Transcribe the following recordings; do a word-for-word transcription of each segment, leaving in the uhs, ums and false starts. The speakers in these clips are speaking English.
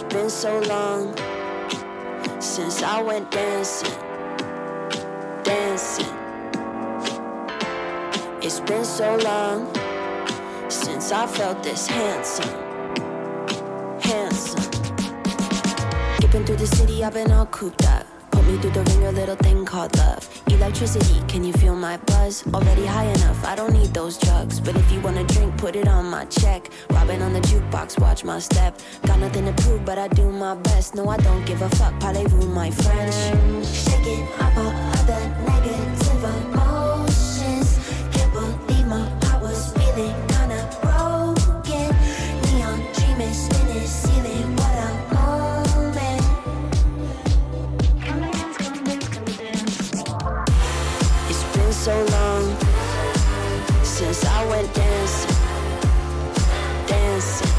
It's been so long since I went dancing, dancing. It's been so long since I felt this handsome, handsome. Skipping through the city, I've been all cooped up. Put me through the ringer, little thing called love. Electricity, can you feel my buzz? Already high enough, I don't need those drugs. But if you wanna drink, put it on my check. Robbing on the jukebox, watch my step. Got nothing to prove, but I do my best. No, I don't give a fuck, parlez-vous my French. Shake it up all other negative emotions. Can't believe my heart was feeling kinda broken. Neon dreaming, spinning, ceiling, what a moment. It's been so long since I went dancing, dancing.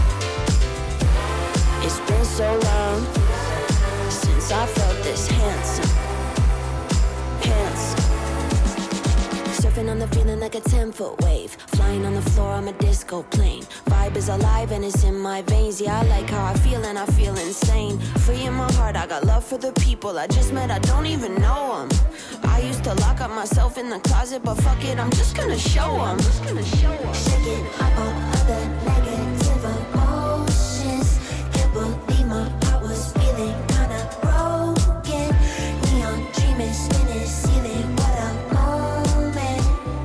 It's been so long since I felt this handsome, handsome. Surfing on the feeling like a ten-foot wave. Flying on the floor, I'm a disco plane. Vibe is alive and it's in my veins. Yeah, I like how I feel and I feel insane. Free in my heart, I got love for the people I just met, I don't even know them. I used to lock up myself in the closet, but fuck it, I'm just gonna show them. Shaking up all other negative emotions. Can't believe my heart was feeling kinda broken. Neon dreaming, spinning, ceiling, what a moment.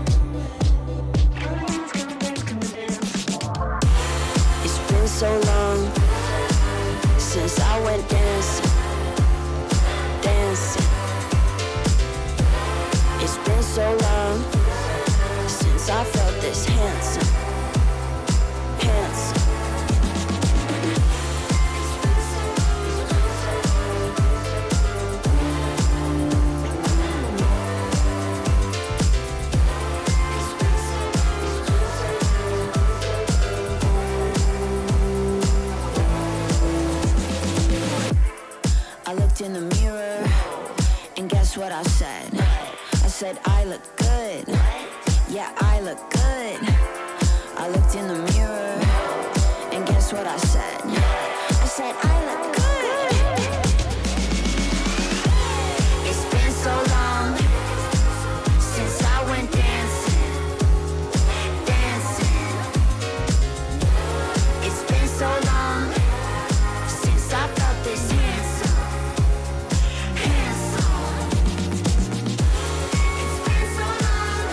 It's been so long since I went dancing, dancing. It's been so long since I felt this handsome, handsome. I looked in the mirror and guess what I said? I said I look good. Yeah, I look good. I looked in the mirror and guess what I said? I said I look good. It's been so long since I went dancing, dancing. It's been so long since I felt this handsome, handsome. It's been so long.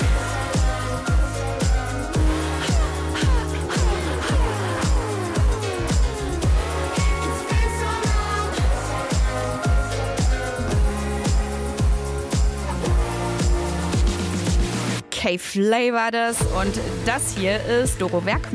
It's been so long. K-Flay war das und das hier ist Doro Werkmann.